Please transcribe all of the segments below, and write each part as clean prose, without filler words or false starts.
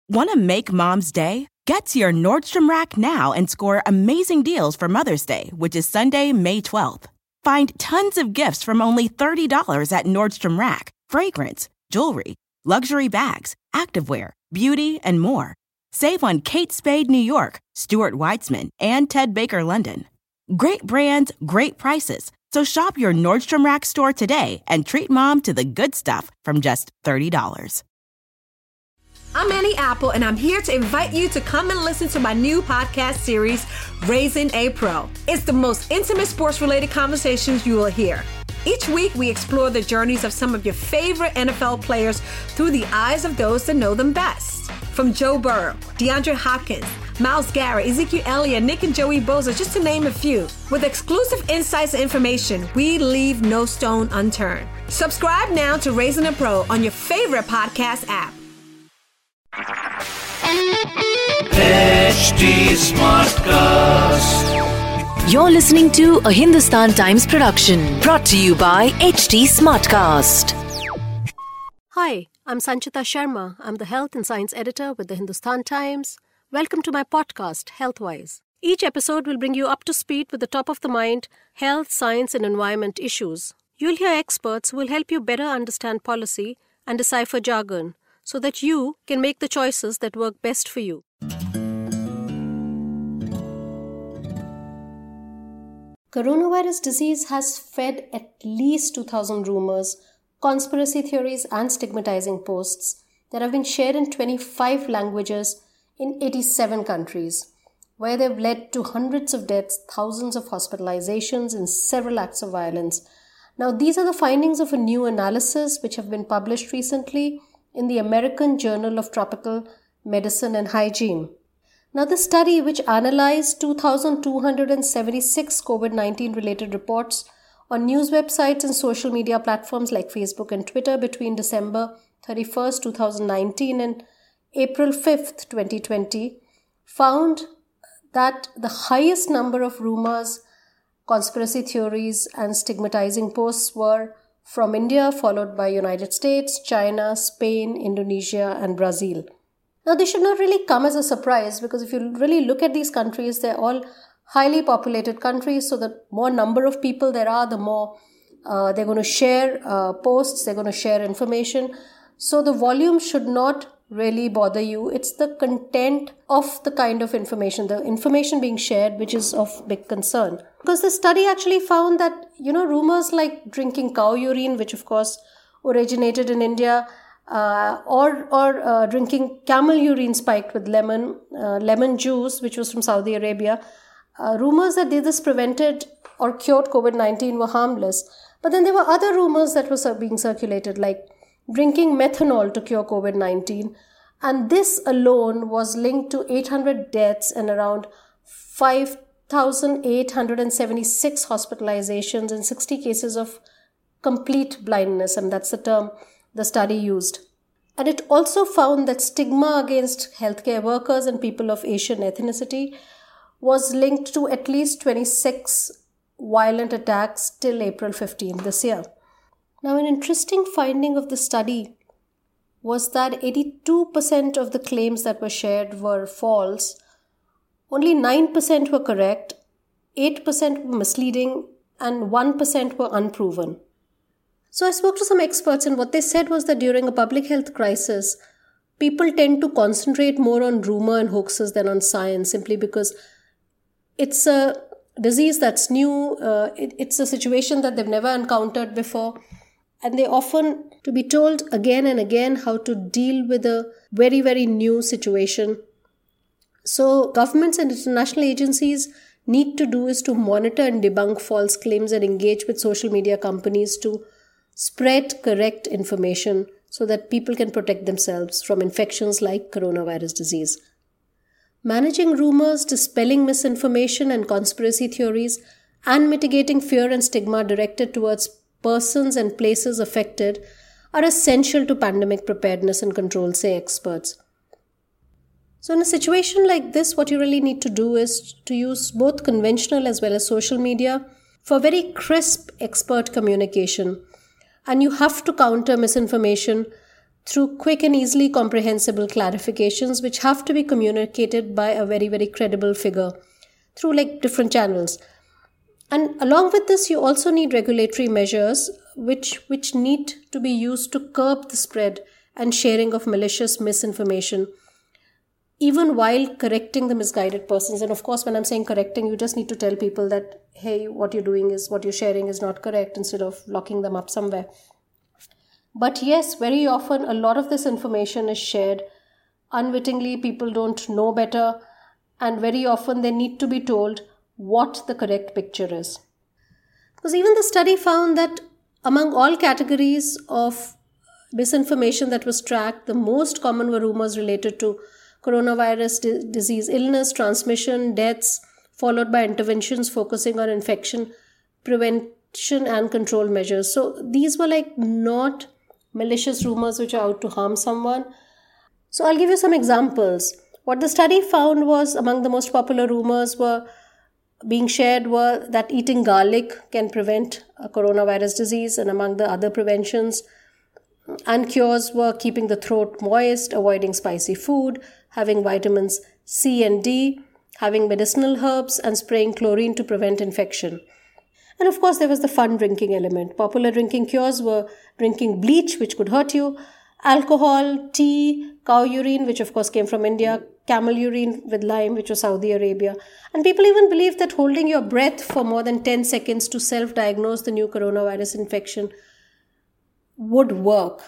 Want to make Mom's day? Get to your Nordstrom Rack now and score amazing deals for Mother's Day, which is Sunday, May 12th. Find tons of gifts from only $30 at Nordstrom Rack. Fragrance, jewelry, luxury bags, activewear, beauty, and more. Save on Kate Spade New York, Stuart Weitzman, and Ted Baker London. Great brands, great prices. So shop your Nordstrom Rack store today and treat Mom to the good stuff from just $30. I'm Annie Apple, and I'm here to invite you to come and listen to my new podcast series, Raising a Pro. It's the most intimate sports-related conversations you will hear. Each week, we explore the journeys of some of your favorite NFL players through the eyes of those that know them best. From Joe Burrow, DeAndre Hopkins, Myles Garrett, Ezekiel Elliott, Nick and Joey Bosa, just to name a few. With exclusive insights and information, we leave no stone unturned. Subscribe now to Raising a Pro on your favorite podcast app. HT Smartcast. You're listening to a Hindustan Times production brought to you by HT Smartcast. Hi, I'm Sanchita Sharma. I'm the Health and Science Editor with the Hindustan Times. Welcome to my podcast, Healthwise. Each episode will bring you up to speed with the top-of-the-mind health, science, and environment issues. You'll hear experts who will help you better understand policy and decipher jargon, so that you can make the choices that work best for you. Coronavirus disease has fed at least 2,000 rumors, conspiracy theories, and stigmatizing posts that have been shared in 25 languages in 87 countries, where they've led to hundreds of deaths, thousands of hospitalizations, and several acts of violence. Now, these are the findings of a new analysis which have been published recently in the American Journal of Tropical Medicine and Hygiene. Now, the study, which analyzed 2,276 COVID-19 related reports on news websites and social media platforms like Facebook and Twitter between December 31st, 2019 and April 5th, 2020, found that the highest number of rumors, conspiracy theories, and stigmatizing posts were from India, followed by United States, China, Spain, Indonesia, and Brazil. Now, this should not really come as a surprise, because if you really look at these countries, they're all highly populated countries. So the more number of people there are, the more they're going to share posts, they're going to share information. So the volume should not really bother you. It's the content of the kind of information, the information being shared, which is of big concern. Because the study actually found that, rumors like drinking cow urine, which of course originated in India, or drinking camel urine spiked with lemon juice, which was from Saudi Arabia, rumors that this prevented or cured COVID-19 were harmless. But then there were other rumors that were being circulated, like drinking methanol to cure COVID-19. And this alone was linked to 800 deaths and around 5,876 hospitalizations and 60 cases of complete blindness. And that's the term the study used. And it also found that stigma against healthcare workers and people of Asian ethnicity was linked to at least 26 violent attacks till April 15 this year. Now, an interesting finding of the study was that 82% of the claims that were shared were false, only 9% were correct, 8% were misleading, and 1% were unproven. So I spoke to some experts, and what they said was that during a public health crisis, people tend to concentrate more on rumor and hoaxes than on science, simply because it's a disease that's new, it's a situation that they've never encountered before. And they often to be told again and again how to deal with a very, very new situation. So governments and international agencies need to do is to monitor and debunk false claims and engage with social media companies to spread correct information so that people can protect themselves from infections like coronavirus disease. Managing rumors, dispelling misinformation and conspiracy theories, and mitigating fear and stigma directed towards persons and places affected are essential to pandemic preparedness and control, say experts. So in a situation like this, what you really need to do is to use both conventional as well as social media for very crisp expert communication. And you have to counter misinformation through quick and easily comprehensible clarifications which have to be communicated by a very, very credible figure through different channels. And along with this, you also need regulatory measures which need to be used to curb the spread and sharing of malicious misinformation, even while correcting the misguided persons. And of course, when I'm saying correcting, you just need to tell people that, hey, what you're sharing is not correct, instead of locking them up somewhere. But yes, very often a lot of this information is shared unwittingly. People don't know better, and very often they need to be told what the correct picture is. Because even the study found that among all categories of misinformation that was tracked, the most common were rumors related to coronavirus disease illness, transmission, deaths, followed by interventions focusing on infection prevention and control measures. So these were not malicious rumors which are out to harm someone. So I'll give you some examples. What the study found was among the most popular rumors being shared were that eating garlic can prevent a coronavirus disease, and among the other preventions and cures were keeping the throat moist, avoiding spicy food, having vitamins C and D, having medicinal herbs, and spraying chlorine to prevent infection. And of course, there was the fun drinking element. Popular drinking cures were drinking bleach, which could hurt you, alcohol, tea, cow urine, which of course came from India, camel urine with lime, which was Saudi Arabia. And people even believed that holding your breath for more than 10 seconds to self-diagnose the new coronavirus infection would work.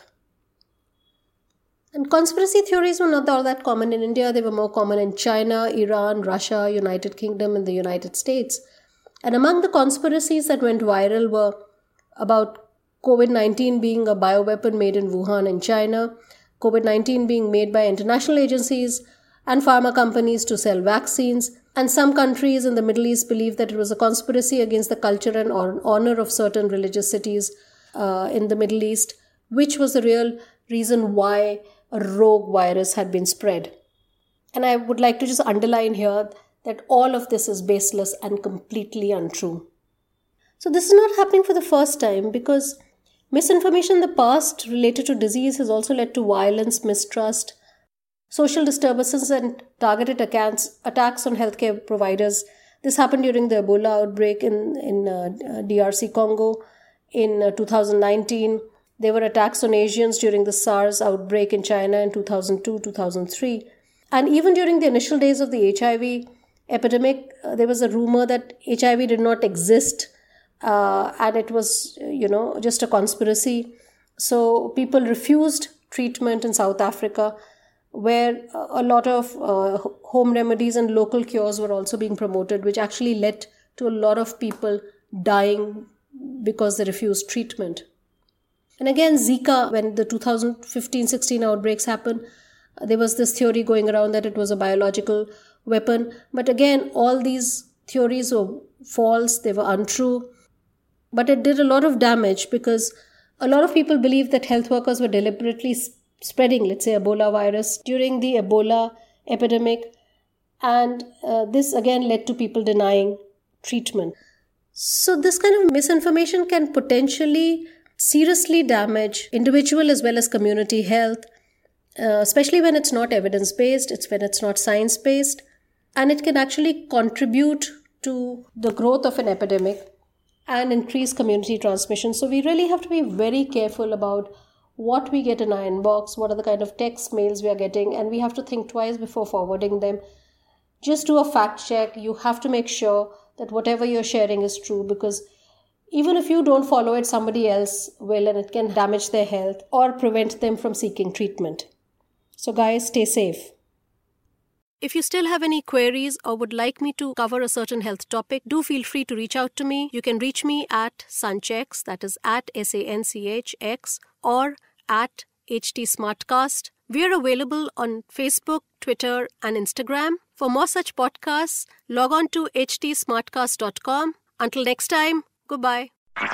And conspiracy theories were not all that common in India. They were more common in China, Iran, Russia, United Kingdom, and the United States. And among the conspiracies that went viral were about COVID-19 being a bioweapon made in Wuhan in China, COVID-19 being made by international agencies and pharma companies to sell vaccines, and some countries in the Middle East believed that it was a conspiracy against the culture and honor of certain religious cities in the Middle East, which was the real reason why a rogue virus had been spread. And I would like to just underline here that all of this is baseless and completely untrue. So this is not happening for the first time, because misinformation in the past related to disease has also led to violence, mistrust, social disturbances, and targeted attacks on healthcare providers. This happened during the Ebola outbreak in DRC Congo in 2019. There were attacks on Asians during the SARS outbreak in China in 2002-2003. And even during the initial days of the HIV epidemic, there was a rumor that HIV did not exist, and it was, just a conspiracy. So people refused treatment in South Africa, where a lot of home remedies and local cures were also being promoted, which actually led to a lot of people dying because they refused treatment. And again, Zika, when the 2015-16 outbreaks happened, there was this theory going around that it was a biological weapon. But again, all these theories were false, they were untrue. But it did a lot of damage, because a lot of people believed that health workers were deliberately spreading, let's say, Ebola virus during the Ebola epidemic. And this again led to people denying treatment. So this kind of misinformation can potentially seriously damage individual as well as community health, especially when it's not evidence-based, when it's not science-based, and it can actually contribute to the growth of an epidemic and increase community transmission. So we really have to be very careful about what we get in our inbox, what are the kind of text mails we are getting, and we have to think twice before forwarding them. Just do a fact check. You have to make sure that whatever you're sharing is true, because even if you don't follow it, somebody else will, and it can damage their health or prevent them from seeking treatment. So guys, stay safe. If you still have any queries or would like me to cover a certain health topic, do feel free to reach out to me. You can reach me at Sanchx, that is at SANCHX, or at HT Smartcast. We are available on Facebook, Twitter, and Instagram. For more such podcasts, log on to htsmartcast.com. Until next time, goodbye.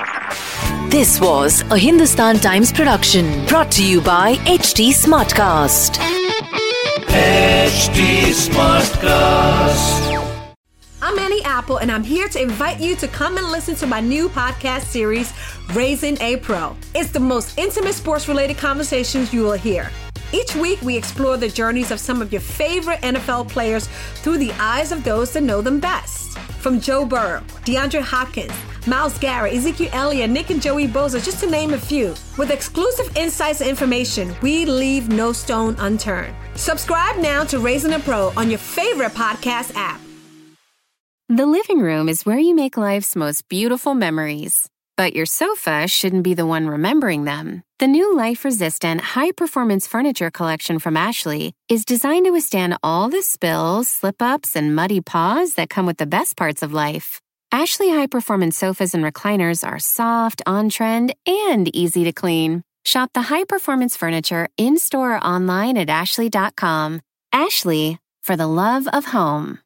This was a Hindustan Times production brought to you by HT Smartcast. HT Smartcast. I'm Annie Apple, and I'm here to invite you to come and listen to my new podcast series, Raising a Pro. It's the most intimate sports-related conversations you will hear. Each week, we explore the journeys of some of your favorite NFL players through the eyes of those that know them best. From Joe Burrow, DeAndre Hopkins, Myles Garrett, Ezekiel Elliott, Nick and Joey Bosa, just to name a few. With exclusive insights and information, we leave no stone unturned. Subscribe now to Raising a Pro on your favorite podcast app. The living room is where you make life's most beautiful memories. But your sofa shouldn't be the one remembering them. The new life-resistant, high-performance furniture collection from Ashley is designed to withstand all the spills, slip-ups, and muddy paws that come with the best parts of life. Ashley high-performance sofas and recliners are soft, on-trend, and easy to clean. Shop the high-performance furniture in-store or online at ashley.com. Ashley, for the love of home.